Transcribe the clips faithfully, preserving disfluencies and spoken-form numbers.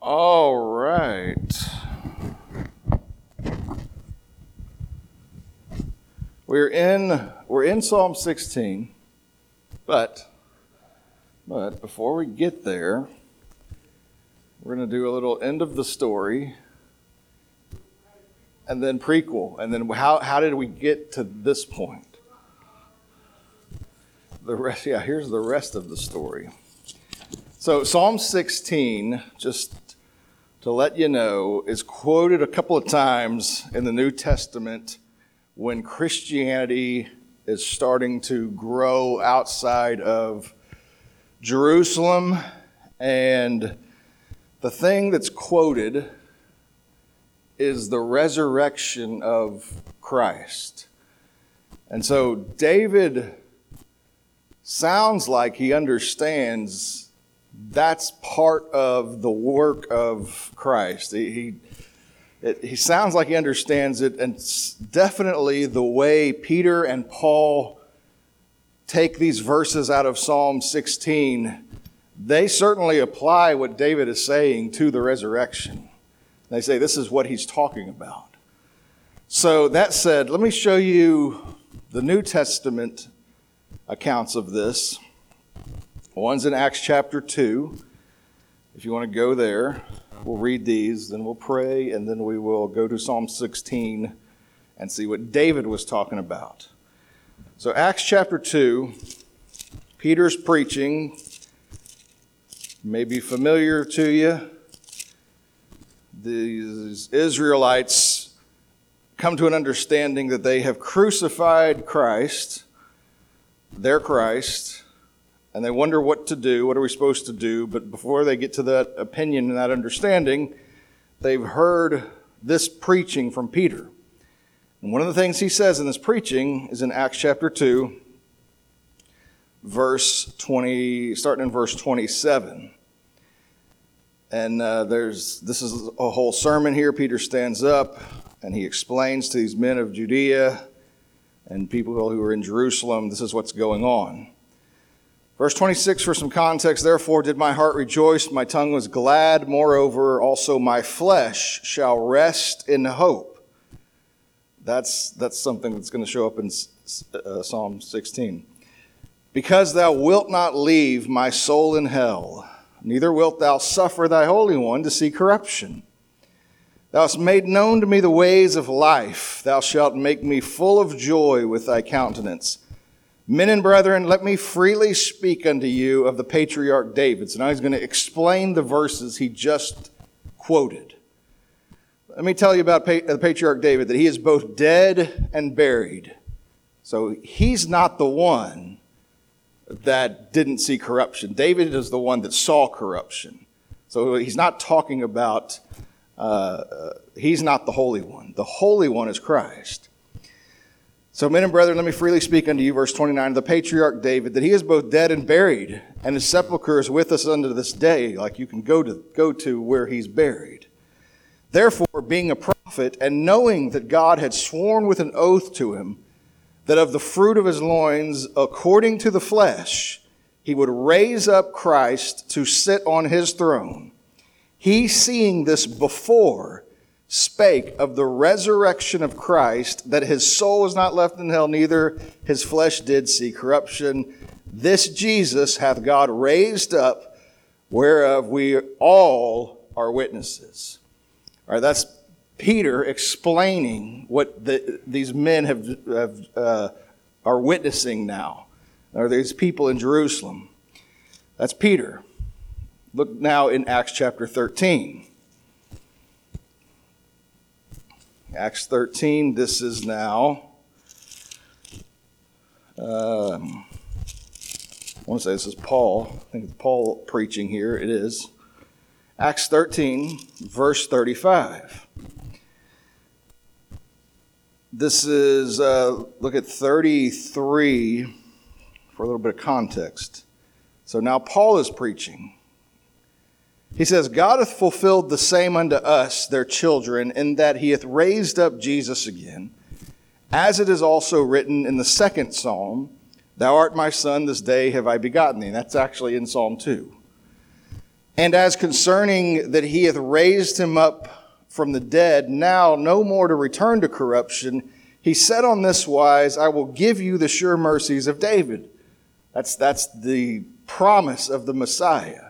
All right. We're in we're in Psalm sixteen, but but before we get there, we're going to do a little end of the story, and then prequel, and then how how did we get to this point? The rest, yeah. Here's the rest of the story. So Psalm sixteen, just to let you know, is quoted a couple of times in the New Testament when Christianity is starting to grow outside of Jerusalem. And the thing that's quoted is the resurrection of Christ. And so David sounds like he understands that's part of the work of Christ. He he, it, he sounds like he understands it, and it's definitely the way Peter and Paul take these verses out of Psalm sixteen. They certainly apply what David is saying to the resurrection. They say this is what he's talking about. So that said, let me show you the New Testament accounts of this. One's in Acts chapter two. If you want to go there, we'll read these, then we'll pray, and then we will go to Psalm sixteen and see what David was talking about. So Acts chapter two, Peter's preaching, may be familiar to you. These Israelites come to an understanding that they have crucified Christ, their Christ, and they wonder what to do. What are we supposed to do? But before they get to that opinion and that understanding, they've heard this preaching from Peter. And one of the things he says in this preaching is in Acts chapter two, verse twenty, starting in verse twenty-seven. And uh, there's this is a whole sermon here. Peter stands up and he explains to these men of Judea and people who are in Jerusalem, this is what's going on. Verse twenty-six, for some context, therefore did my heart rejoice, my tongue was glad, moreover also my flesh shall rest in hope. That's that's something that's going to show up in uh, Psalm sixteen. Because thou wilt not leave my soul in hell, neither wilt thou suffer thy Holy One to see corruption. Thou hast made known to me the ways of life, thou shalt make me full of joy with thy countenance. Men and brethren, let me freely speak unto you of the patriarch David. So now he's going to explain the verses he just quoted. Let me tell you about the patriarch David, that he is both dead and buried. So he's not the one that didn't see corruption. David is the one that saw corruption. So he's not talking about, uh, uh, he's not the Holy One. The Holy One is Christ. So, men and brethren, let me freely speak unto you, verse twenty-nine, the patriarch David, that he is both dead and buried, and his sepulchre is with us unto this day, like you can go to go to where he's buried. Therefore, being a prophet, and knowing that God had sworn with an oath to him, that of the fruit of his loins, according to the flesh, he would raise up Christ to sit on his throne, he, seeing this before, spake of the resurrection of Christ, that his soul was not left in hell, neither his flesh did see corruption. This Jesus hath God raised up, whereof we all are witnesses. All right, that's Peter explaining what the, these men have, have uh, are witnessing now. Or these people in Jerusalem. That's Peter. Look now in Acts chapter thirteen. Acts thirteen, this is now, um, I want to say this is Paul. I think it's Paul preaching here. It is. Acts thirteen, verse thirty-five. This is, uh, look at thirty-three for a little bit of context. So now Paul is preaching. He says, God hath fulfilled the same unto us, their children, in that he hath raised up Jesus again, as it is also written in the second psalm, Thou art my son, this day have I begotten thee. That's actually in Psalm two. And as concerning that he hath raised him up from the dead, now no more to return to corruption, he said on this wise, I will give you the sure mercies of David. That's, that's the promise of the Messiah.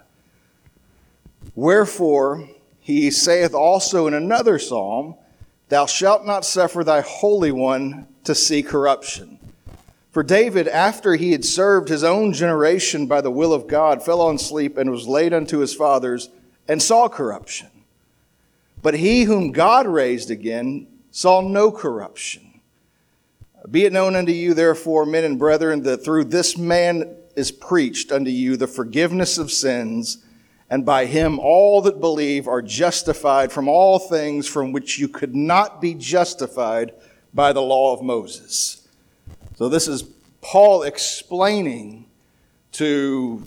Wherefore, he saith also in another psalm, Thou shalt not suffer thy Holy One to see corruption. For David, after he had served his own generation by the will of God, fell on sleep and was laid unto his fathers, and saw corruption. But he whom God raised again saw no corruption. Be it known unto you, therefore, men and brethren, that through this man is preached unto you the forgiveness of sins, and by him all that believe are justified from all things from which you could not be justified by the law of Moses. So this is Paul explaining to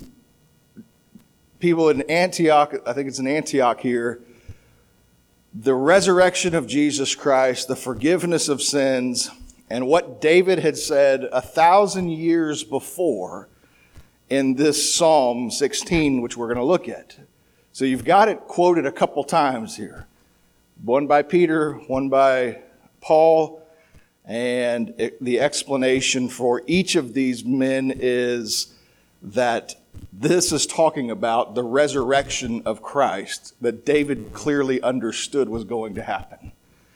people in Antioch, I think it's in Antioch here, the resurrection of Jesus Christ, the forgiveness of sins, and what David had said a thousand years before in this Psalm sixteen, which we're going to look at. So you've got it quoted a couple times here. One by Peter, one by Paul. And it, the explanation for each of these men is that this is talking about the resurrection of Christ that David clearly understood was going to happen.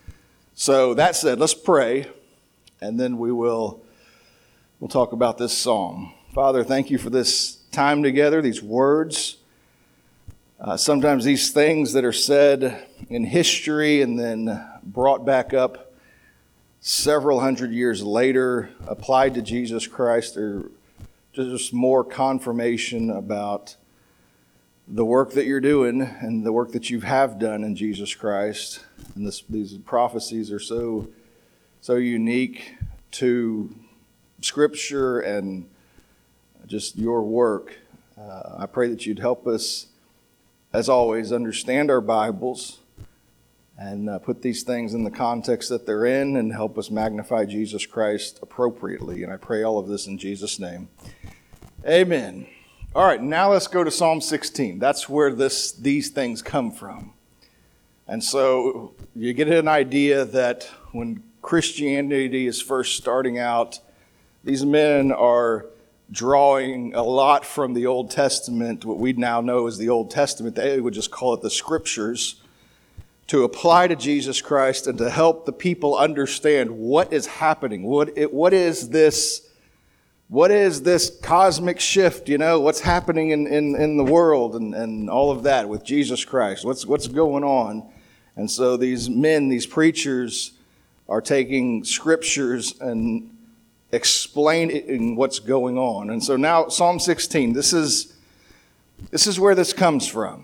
So that said, let's pray, and then we will we'll talk about this psalm. Father, thank you for this time together, these words. Uh, sometimes these things that are said in history and then brought back up several hundred years later, applied to Jesus Christ, or just more confirmation about the work that you're doing and the work that you have done in Jesus Christ. And this, these prophecies are so, so unique to Scripture and just your work. Uh, I pray that you'd help us, as always, understand our Bibles and uh, put these things in the context that they're in and help us magnify Jesus Christ appropriately. And I pray all of this in Jesus' name. Amen. All right, now let's go to Psalm sixteen. That's where this these things come from. And so you get an idea that when Christianity is first starting out, these men are drawing a lot from the Old Testament, what we now know as the Old Testament. They would just call it the Scriptures, to apply to Jesus Christ and to help the people understand what is happening. What it, what is this? What is this cosmic shift? You know, what's happening in, in, in the world and, and all of that with Jesus Christ? What's what's going on? And so these men, these preachers, are taking scriptures and explaining what's going on. And so now Psalm sixteen. This is this is where this comes from.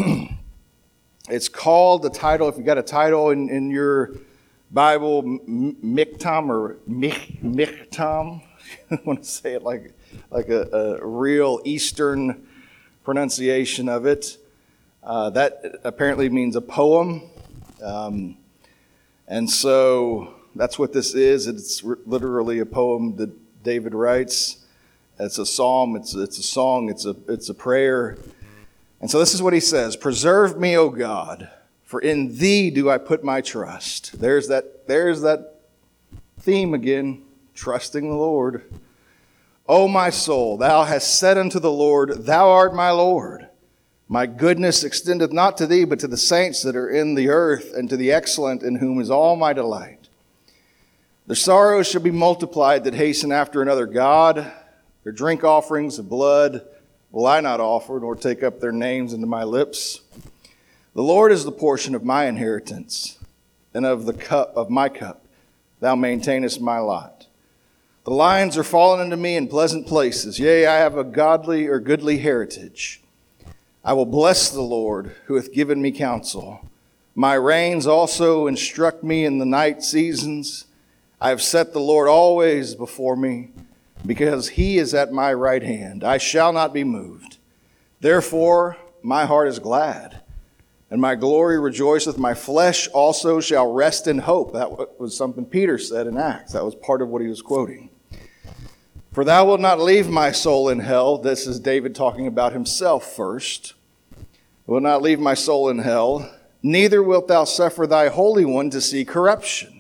It's called, the title, if you got a title in, in your Bible, Miktam or Mich, Michtam. I want to say it like, like a, a real Eastern pronunciation of it. Uh, that apparently means a poem. Um, and so that's what this is. It's literally a poem that David writes. It's a psalm, it's, it's a song, it's a, it's a prayer. And so this is what he says: Preserve me, O God, for in thee do I put my trust. There's that, there's that theme again, trusting the Lord. O my soul, thou hast said unto the Lord, Thou art my Lord. My goodness extendeth not to thee, but to the saints that are in the earth, and to the excellent, in whom is all my delight. Their sorrows shall be multiplied that hasten after another God. Their drink offerings of blood will I not offer, nor take up their names into my lips. The Lord is the portion of my inheritance, and of the cup of my cup thou maintainest my lot. The lines are fallen unto me in pleasant places. Yea, I have a godly or goodly heritage. I will bless the Lord, who hath given me counsel. My reins also instruct me in the night seasons. I have set the Lord always before me, because he is at my right hand. I shall not be moved. Therefore my heart is glad, and my glory rejoiceth. My flesh also shall rest in hope. That was something Peter said in Acts. That was part of what he was quoting. For thou wilt not leave my soul in hell. This is David talking about himself first. will not leave my soul in hell, neither wilt thou suffer thy Holy One to see corruption.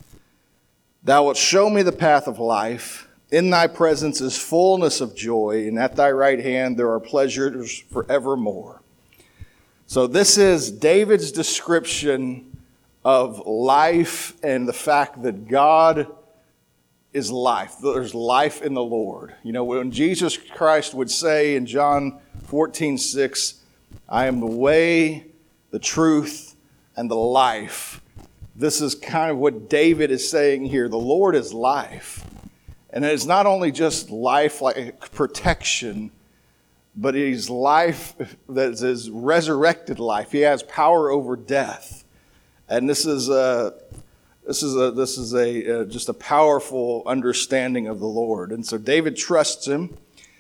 Thou wilt show me the path of life. In thy presence is fullness of joy, and at thy right hand there are pleasures forevermore. So this is David's description of life and the fact that God is life. There's life in the Lord. You know, when Jesus Christ would say in John fourteen six, I am the way, the truth, and the life. This is kind of what David is saying here. The Lord is life. And it's not only just life like protection, but He's life that is resurrected life. He has power over death. And this is a, this is a, this is a, uh, just a powerful understanding of the Lord. And so David trusts Him.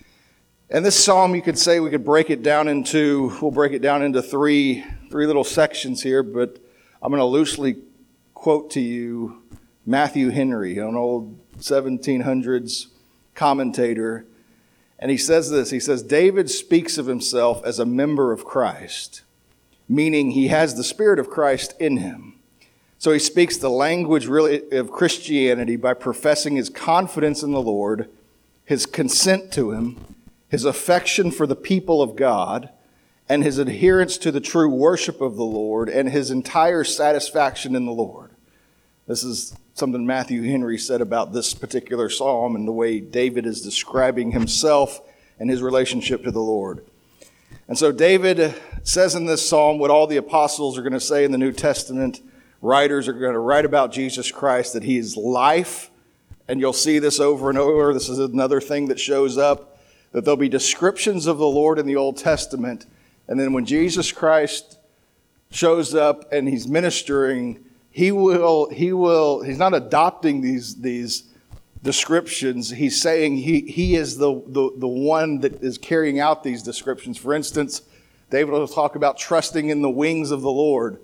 And this psalm, you could say, we could break it down into, we'll break it down into three, three little sections here, but I'm going to loosely quote to you Matthew Henry, an old seventeen hundreds commentator. And he says this, he says, David speaks of himself as a member of Christ, meaning he has the Spirit of Christ in him. So he speaks the language really of Christianity by professing his confidence in the Lord, his consent to Him, his affection for the people of God, and his adherence to the true worship of the Lord, and his entire satisfaction in the Lord. This is something Matthew Henry said about this particular psalm and the way David is describing himself and his relationship to the Lord. And so David says in this psalm what all the apostles are going to say in the New Testament. Writers are going to write about Jesus Christ, that He is life. And you'll see this over and over. This is another thing that shows up, that there'll be descriptions of the Lord in the Old Testament. And then when Jesus Christ shows up and He's ministering, He will, he will, He's not adopting these, these descriptions. He's saying he, he is the, the, the one that is carrying out these descriptions. For instance, David will talk about trusting in the wings of the Lord.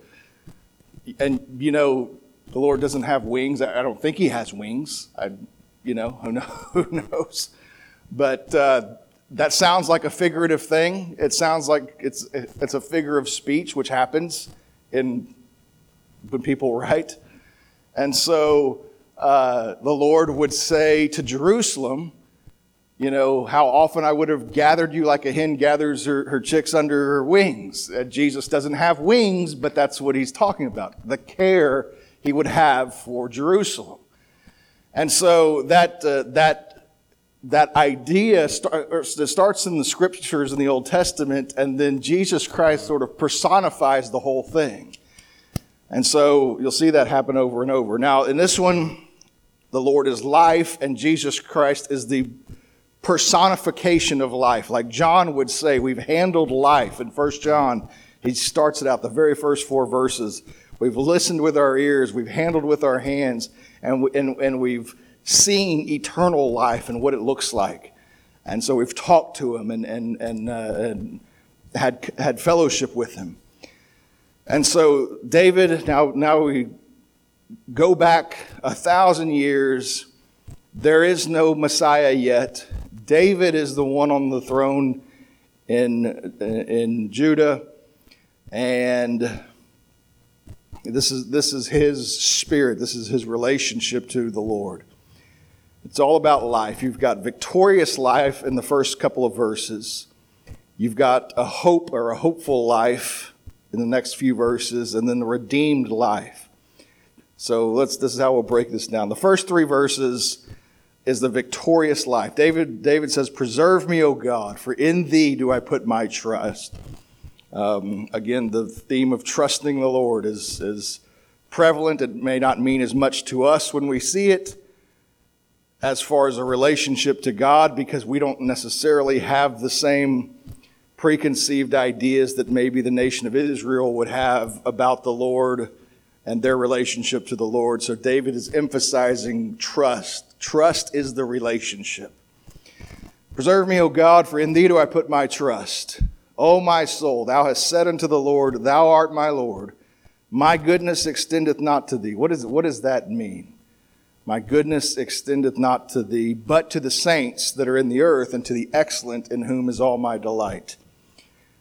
And, you know, the Lord doesn't have wings. I don't think He has wings. I, you know, who knows? But uh, that sounds like a figurative thing. It sounds like it's it's a figure of speech, which happens in when people write. And so uh, the Lord would say to Jerusalem, you know, how often I would have gathered you like a hen gathers her, her chicks under her wings. Uh, Jesus doesn't have wings, but that's what He's talking about. The care He would have for Jerusalem. And so that uh, that that idea start, starts in the scriptures in the Old Testament, and then Jesus Christ sort of personifies the whole thing. And so you'll see that happen over and over. Now, in this one, the Lord is life, and Jesus Christ is the personification of life. Like John would say, we've handled life. In First John, he starts it out, the very first four verses. We've listened with our ears, we've handled with our hands, and, we, and, and we've seen eternal life and what it looks like. And so we've talked to Him and, and, and, uh, and had, had fellowship with Him. And so David, now, now we go back a thousand years. There is no Messiah yet. David is the one on the throne in, in Judah. And this is, this is his spirit. This is his relationship to the Lord. It's all about life. You've got victorious life in the first couple of verses. You've got a hope or a hopeful life in the next few verses, and then the redeemed life. So let's. This is how we'll break this down. The first three verses is the victorious life. David, David says, "Preserve me, O God, for in Thee do I put my trust." Um, again, the theme of trusting the Lord is, is prevalent. It may not mean as much to us when we see it as far as a relationship to God, because we don't necessarily have the same preconceived ideas that maybe the nation of Israel would have about the Lord and their relationship to the Lord. So David is emphasizing trust. Trust is the relationship. Preserve me, O God, for in Thee do I put my trust. O my soul, Thou hast said unto the Lord, Thou art my Lord. My goodness extendeth not to Thee. What is, what does that mean? My goodness extendeth not to Thee, but to the saints that are in the earth, and to the excellent in whom is all my delight.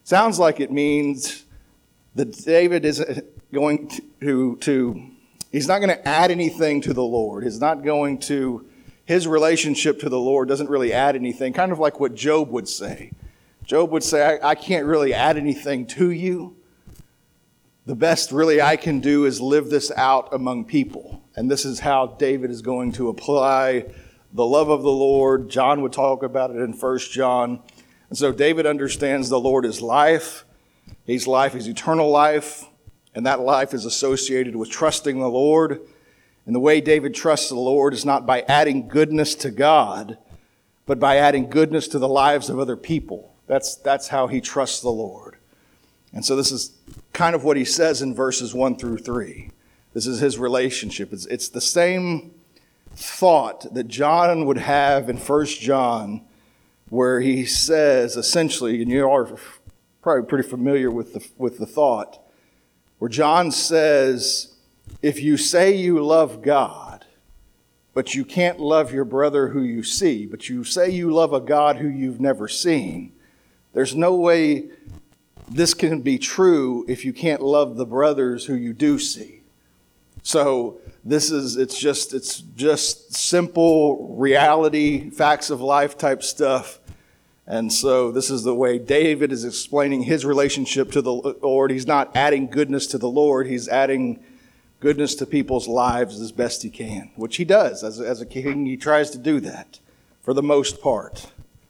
sounds like it means that David isn't going to, to he's not going to add anything to the Lord. He's not going to, his relationship to the Lord doesn't really add anything, kind of like what Job would say. Job would say, I, I can't really add anything to you. The best really I can do is live this out among people. And this is how David is going to apply the love of the Lord. John would talk about it in First John. And so David understands the Lord is life. He's life, he's eternal life. And that life is associated with trusting the Lord. And the way David trusts the Lord is not by adding goodness to God, but by adding goodness to the lives of other people. That's, that's how he trusts the Lord. And so this is kind of what he says in verses one through three. This is his relationship. It's, it's the same thought that John would have in First John, where he says essentially, and you are probably pretty familiar with the, with the thought, where John says, if you say you love God, but you can't love your brother who you see, but you say you love a God who you've never seen, there's no way this can be true if you can't love the brothers who you do see. So this is, it's just, it's just simple reality, facts of life type stuff. And so this is the way David is explaining his relationship to the Lord. He's not adding goodness to the Lord. He's adding goodness to people's lives as best he can, which he does. As, as a king, he tries to do that for the most part.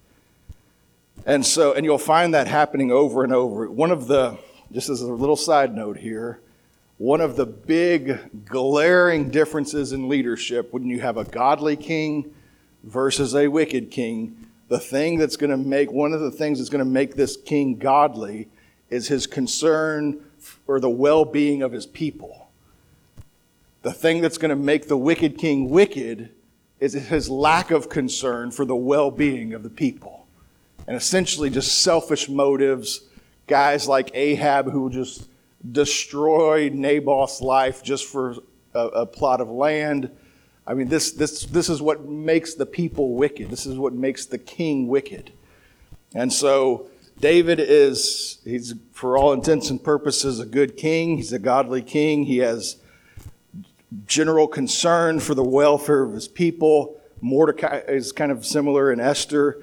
And so, and you'll find that happening over and over. One of the, just as a little side note here, one of the big glaring differences in leadership when you have a godly king versus a wicked king, the thing that's going to make, one of the things that's going to make this king godly is his concern for the well-being of his people. The thing that's going to make the wicked king wicked is his lack of concern for the well-being of the people. And essentially just selfish motives, guys like Ahab who just destroyed Naboth's life just for a, a plot of land. I mean, this, this, this is what makes the people wicked. This is what makes the king wicked. And so David is, he's for all intents and purposes a good king. He's a godly king. He has general concern for the welfare of his people. Mordecai is kind of similar in Esther.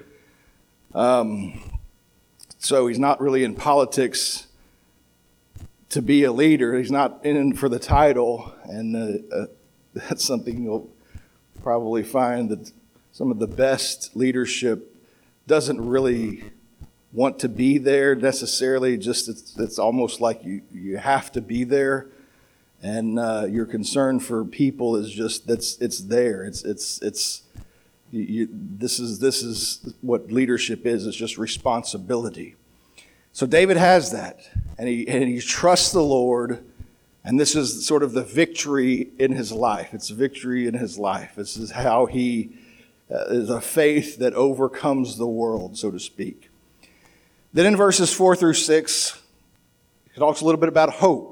Um, so he's not really in politics to be a leader. He's not in for the title. And uh, uh, that's something you'll probably find that some of the best leadership doesn't really want to be there necessarily. Just it's, it's almost like you, you have to be there. And uh, your concern for people is just, that's it's there. It's, it's, it's, You, you, this is this is what leadership is. It's just responsibility. So David has that, and he and he trusts the Lord, and this is sort of the victory in his life. It's a victory in his life. This is how he uh, is a faith that overcomes the world, so to speak. Then in verses four through six, he talks a little bit about hope.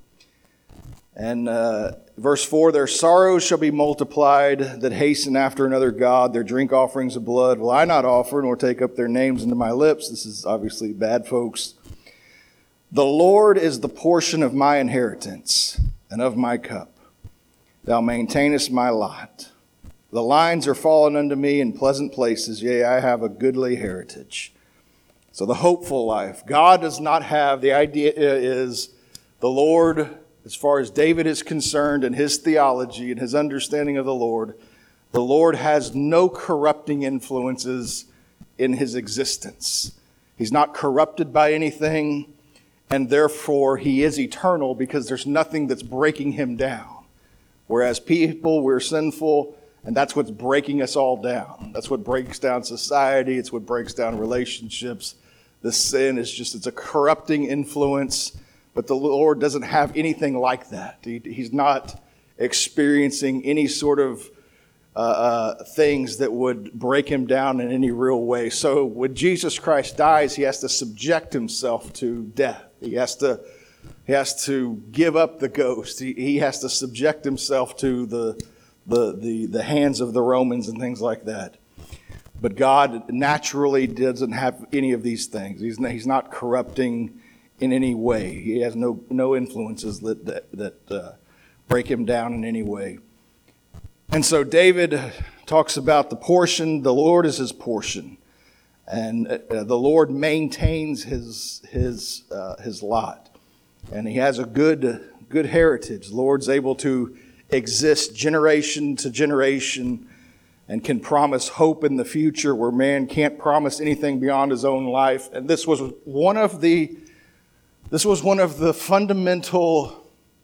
And uh, verse four, their sorrows shall be multiplied that hasten after another God. Their drink offerings of blood will I not offer, nor take up their names into my lips. This is obviously bad, folks. The Lord is the portion of my inheritance and of my cup. Thou maintainest my lot. The lines are fallen unto me in pleasant places. Yea, I have a goodly heritage. So the hopeful life. God does not have, the idea is the Lord, as far as David is concerned and his theology and his understanding of the Lord, the Lord has no corrupting influences in his existence. He's not corrupted by anything, and therefore he is eternal because there's nothing that's breaking him down. Whereas people, we're sinful, and that's what's breaking us all down. That's what breaks down society. It's what breaks down relationships. The sin is just, it's a corrupting influence. But the Lord doesn't have anything like that. He, he's not experiencing any sort of uh, uh, things that would break him down in any real way. So when Jesus Christ dies, he has to subject himself to death. He has to, he has to give up the ghost. He, he has to subject himself to the, the, the, the hands of the Romans and things like that. But God naturally doesn't have any of these things. He's not, he's not corrupting in any way. He has no no influences that that, that uh, break him down in any way. And so David talks about the portion. The Lord is his portion, and uh, the Lord maintains his his uh, his lot, and he has a good good heritage. The Lord's able to exist generation to generation, and can promise hope in the future where man can't promise anything beyond his own life. And this was one of the this was one of the fundamental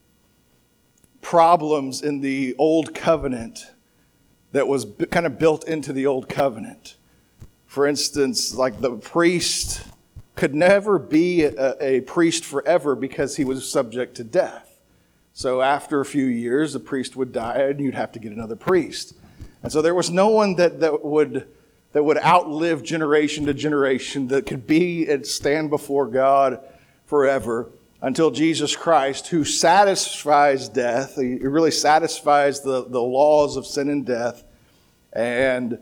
problems in the Old Covenant that was kind of built into the Old Covenant. For instance, like the priest could never be a, a priest forever because he was subject to death. So after a few years, the priest would die and you'd have to get another priest. And so there was no one that, that would that would outlive generation to generation, that could be and stand before God forever until Jesus Christ, who satisfies death. He really satisfies the, the laws of sin and death and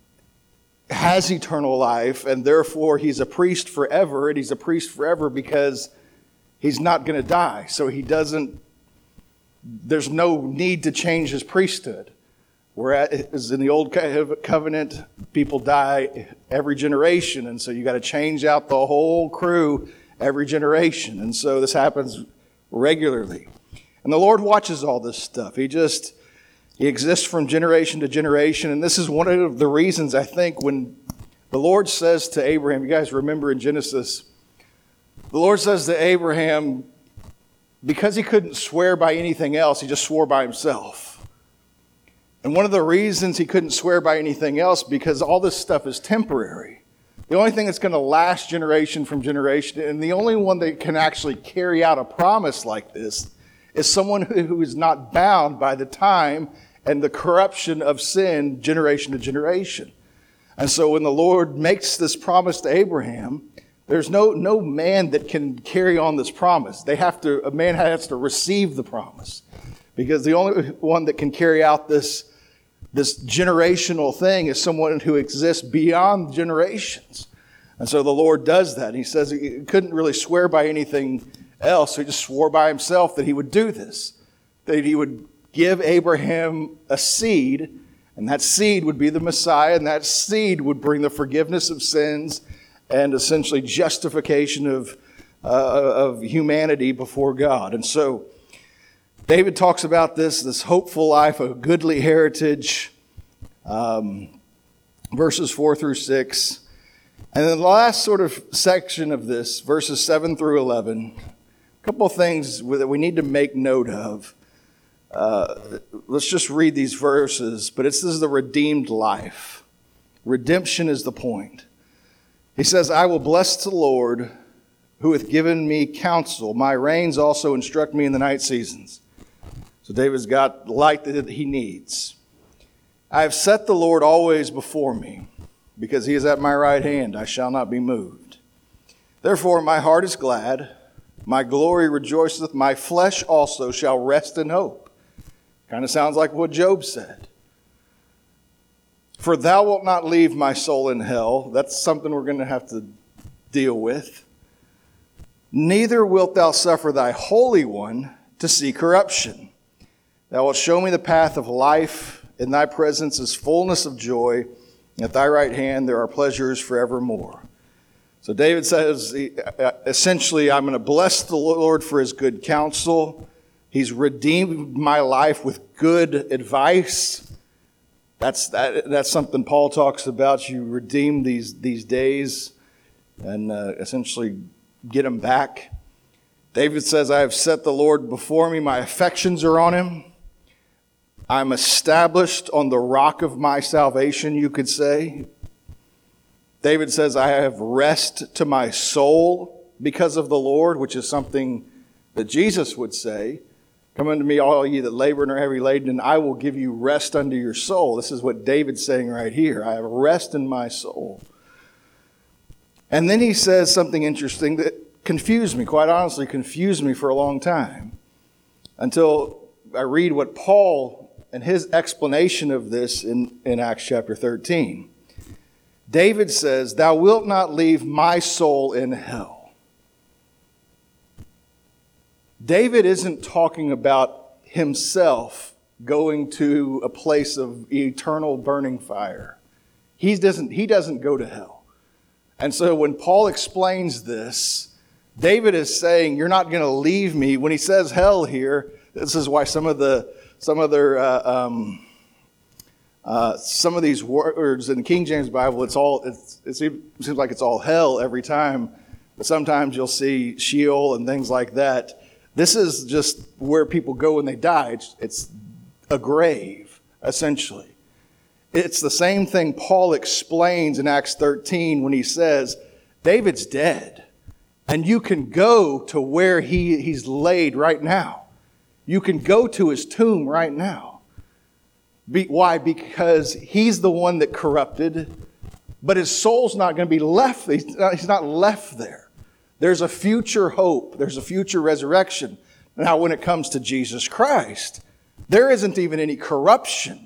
has eternal life, and therefore he's a priest forever, and he's a priest forever because he's not going to die. So he doesn't, there's no need to change his priesthood. Whereas in the Old Covenant, people die every generation, and so you got to change out the whole crew every generation. And so this happens regularly. And the Lord watches all this stuff. He just, he exists from generation to generation. And this is one of the reasons, I think, when the Lord says to Abraham, you guys remember in Genesis, the Lord says to Abraham, because he couldn't swear by anything else, he just swore by himself. And one of the reasons he couldn't swear by anything else, because all this stuff is temporary. The only thing that's going to last generation from generation, and the only one that can actually carry out a promise like this, is someone who is not bound by the time and the corruption of sin generation to generation. And so when the Lord makes this promise to Abraham, there's no, no man that can carry on this promise. They have to, a man has to receive the promise. Because the only one that can carry out this This generational thing is someone who exists beyond generations. And so the Lord does that. He says he couldn't really swear by anything else. So he just swore by himself that he would do this. That he would give Abraham a seed, and that seed would be the Messiah, and that seed would bring the forgiveness of sins and essentially justification of, uh, of humanity before God. And so David talks about this, this hopeful life, a goodly heritage, um, verses four through six. And then the last sort of section of this, verses seven through eleven, a couple of things that we need to make note of. Uh, let's just read these verses, but it's, this is the redeemed life. Redemption is the point. He says, I will bless the Lord who hath given me counsel. My reins also instruct me in the night seasons. So David's got the light that he needs. I have set the Lord always before me, because he is at my right hand. I shall not be moved. Therefore my heart is glad, my glory rejoiceth, my flesh also shall rest in hope. Kind of sounds like what Job said. For thou wilt not leave my soul in hell. That's something we're going to have to deal with. Neither wilt thou suffer thy Holy One to see corruption. Thou wilt show me the path of life. In thy presence is fullness of joy. At thy right hand there are pleasures forevermore. So David says, essentially, I'm going to bless the Lord for his good counsel. He's redeemed my life with good advice. That's that, that's something Paul talks about. You redeem these, these days and uh, essentially get them back. David says, I have set the Lord before me. My affections are on him. I'm established on the rock of my salvation, you could say. David says, I have rest to my soul because of the Lord, which is something that Jesus would say. Come unto me, all ye that labor and are heavy laden, and I will give you rest unto your soul. This is what David's saying right here. I have rest in my soul. And then he says something interesting that confused me, quite honestly, confused me for a long time. Until I read what Paul and his explanation of this in, in Acts chapter thirteen. David says, "Thou wilt not leave my soul in hell." David isn't talking about himself going to a place of eternal burning fire. He doesn't, he doesn't go to hell. And so when Paul explains this, David is saying, you're not going to leave me. When he says hell here, this is why some of the some other uh, um, uh, some of these words in the King James Bible, it's all it's, it seems like it's all hell every time. But sometimes you'll see Sheol and things like that. This is just where people go when they die. It's, it's a grave, essentially. It's the same thing Paul explains in Acts thirteen when he says, David's dead, and you can go to where he, he's laid right now. You can go to his tomb right now. Be, why? Because he's the one that corrupted, but his soul's not going to be left. He's not, he's not left there. There's a future hope. There's a future resurrection. Now, when it comes to Jesus Christ, there isn't even any corruption.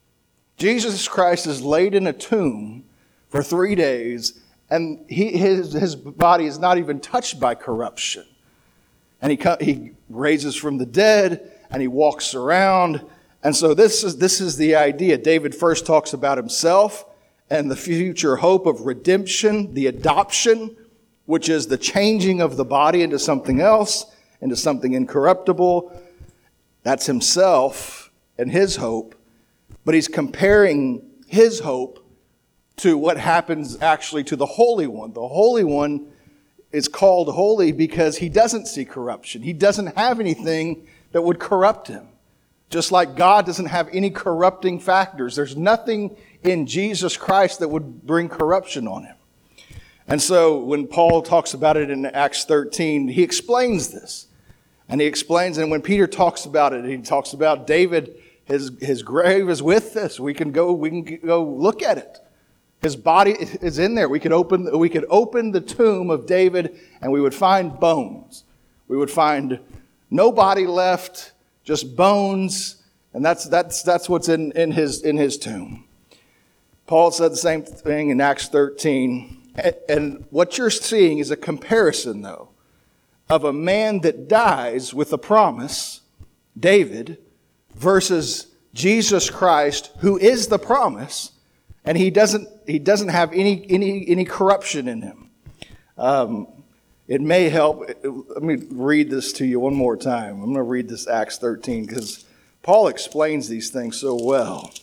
Jesus Christ is laid in a tomb for three days, and he, his, his body is not even touched by corruption. And he, he raises from the dead, and he walks around. And so this is, this is the idea. David first talks about himself and the future hope of redemption, the adoption, which is the changing of the body into something else, into something incorruptible. That's himself and his hope. But he's comparing his hope to what happens actually to the Holy One. The Holy One is called holy because he doesn't see corruption. He doesn't have anything that would corrupt him. Just like God doesn't have any corrupting factors. There's nothing in Jesus Christ that would bring corruption on him. And so when Paul talks about it in Acts thirteen, he explains this. And he explains, and when Peter talks about it, he talks about David. His, his grave is with us. We can go, we can go look at it. His body is in there. We could open, we could open the tomb of David and we would find bones. We would find no body left, just bones. And that's, that's, that's what's in, in his, in his tomb. Paul said the same thing in Acts thirteen. And what you're seeing is a comparison, though, of a man that dies with a promise, David, versus Jesus Christ, who is the promise, and he doesn't he doesn't have any any any corruption in him. Um, it may help. Let me read this to you one more time. I'm going to read this Acts thirteen because Paul explains these things so well.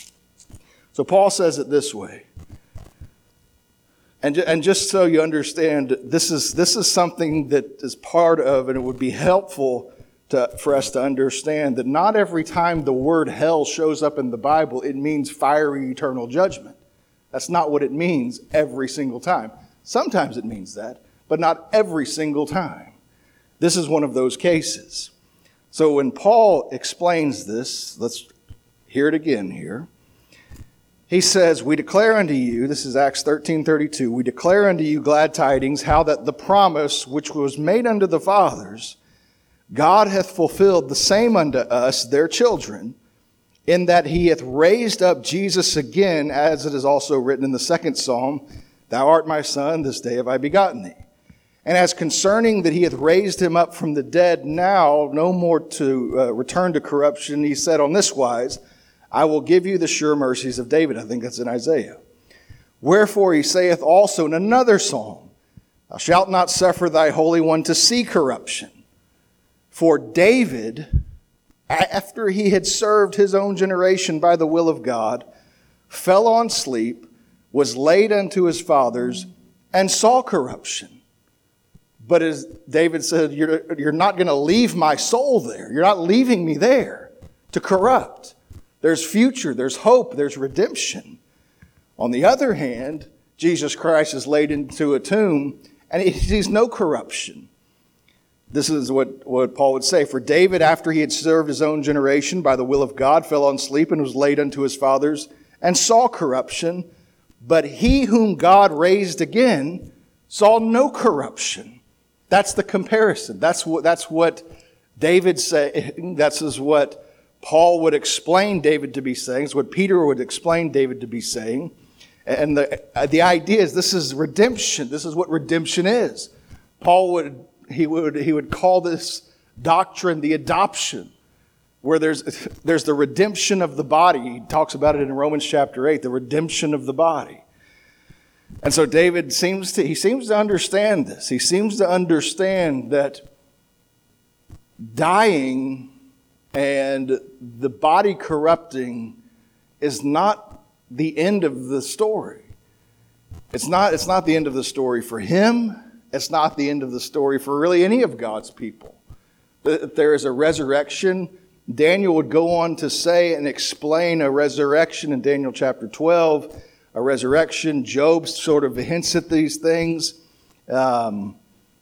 So Paul says it this way, and and just so you understand, this is this is something that is part of, and it would be helpful To, for us to understand that not every time the word hell shows up in the Bible, it means fiery eternal judgment. That's not what it means every single time. Sometimes it means that, but not every single time. This is one of those cases. So when Paul explains this, let's hear it again here. He says, we declare unto you, this is Acts thirteen thirty-two, we declare unto you glad tidings, how that the promise which was made unto the fathers, God hath fulfilled the same unto us, their children, in that he hath raised up Jesus again, as it is also written in the second psalm, Thou art my son, this day have I begotten thee. And as concerning that he hath raised him up from the dead, now no more to uh, return to corruption, he said on this wise, I will give you the sure mercies of David. I think that's in Isaiah. Wherefore he saith also in another psalm, Thou shalt not suffer thy Holy One to see corruption. For David, after he had served his own generation by the will of God, fell on sleep, was laid unto his fathers, and saw corruption. But as David said, you're, you're not going to leave my soul there. You're not leaving me there to corrupt. There's future, there's hope, there's redemption. On the other hand, Jesus Christ is laid into a tomb, and he sees no corruption. This is what, what Paul would say. For David, after he had served his own generation by the will of God, fell on sleep and was laid unto his fathers and saw corruption. But he whom God raised again saw no corruption. That's the comparison. That's what, that's what David say. That's what Paul would explain David to be saying. It's what Peter would explain David to be saying. And the, the idea is this is redemption. This is what redemption is. Paul would, he would, he would call this doctrine the adoption, where there's, there's the redemption of the body. He talks about it in Romans chapter eight, the redemption of the body. And so David seems to, he seems to understand this. He seems to understand that dying and the body corrupting is not the end of the story. It's not, it's not the end of the story for him. It's not the end of the story for really any of God's people. There is a resurrection. Daniel would go on to say and explain a resurrection in Daniel chapter twelve, a resurrection. Job sort of hints at these things. Um,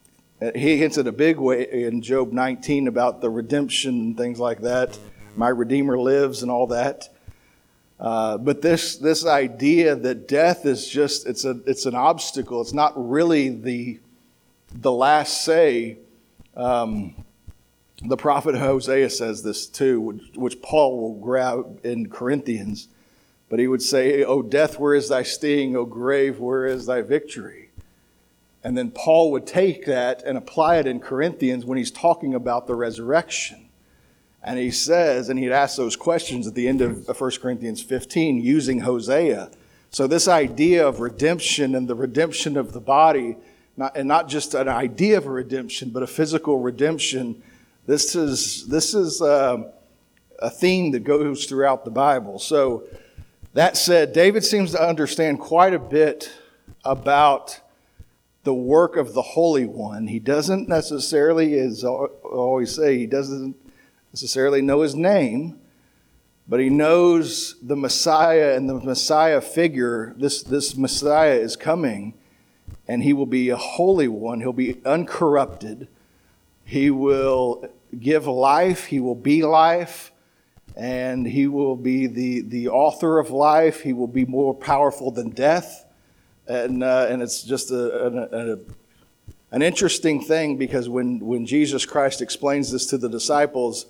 he hints at a big way in Job nineteen about the redemption and things like that. My Redeemer lives and all that. Uh, but this this idea that death is just, it's a it's an obstacle. It's not really the the last say. Um, the prophet Hosea says this too, which, which Paul will grab in Corinthians. But he would say, "O death, where is thy sting? O grave, where is thy victory?" And then Paul would take that and apply it in Corinthians when he's talking about the resurrection. And he says, and he'd ask those questions at the end of First Corinthians fifteen using Hosea. So this idea of redemption and the redemption of the body, not, and not just an idea of a redemption, but a physical redemption, this is, this is uh, a theme that goes throughout the Bible. So that said, David seems to understand quite a bit about the work of the Holy One. He doesn't necessarily, as I always say, he doesn't necessarily know his name, but he knows the Messiah and the Messiah figure. This, this Messiah is coming, and he will be a holy one. He'll be uncorrupted. He will give life. He will be life. And he will be the, the author of life. He will be more powerful than death. And uh, and it's just a, a, a, an interesting thing, because when, when Jesus Christ explains this to the disciples,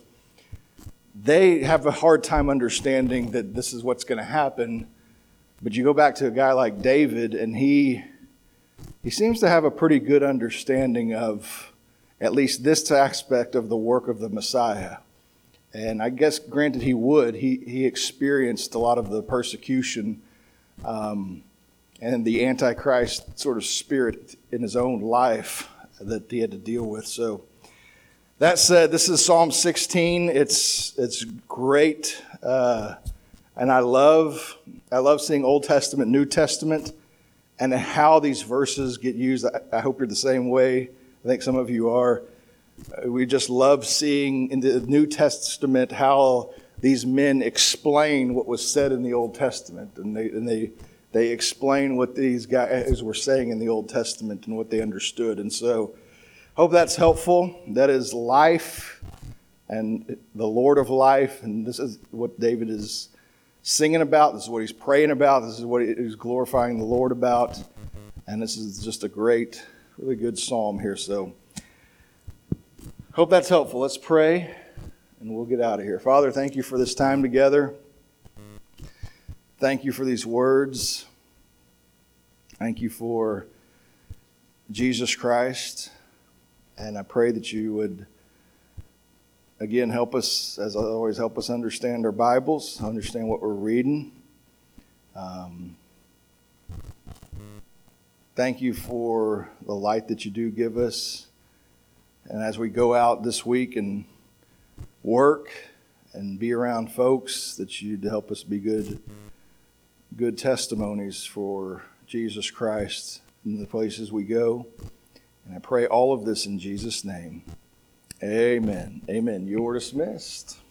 they have a hard time understanding that this is what's going to happen. But you go back to a guy like David, and he he seems to have a pretty good understanding of at least this aspect of the work of the Messiah. And I guess, granted, he would. He he experienced a lot of the persecution um, and the Antichrist sort of spirit in his own life that he had to deal with. So that said, this is Psalm sixteen. It's it's great, uh, and I love I love seeing Old Testament, New Testament, and how these verses get used. I, I hope you're the same way. I think some of you are. We just love seeing in the New Testament how these men explain what was said in the Old Testament, and they and they they explain what these guys were saying in the Old Testament and what they understood. And so, hope that's helpful. That is life and the Lord of life, and this is what David is singing about. This is what he's praying about. This is what he's glorifying the Lord about, and this is just a great, really good psalm here. So. Hope that's helpful. Let's pray, and we'll get out of here. Father, thank you for this time together. Thank you for these words. Thank you for Jesus Christ. And I pray that you would, again, help us, as always, help us understand our Bibles, understand what we're reading. Um, thank you for the light that you do give us. And as we go out this week and work and be around folks, that you'd help us be good, good testimonies for Jesus Christ in the places we go. And I pray all of this in Jesus' name. Amen. Amen. You're dismissed.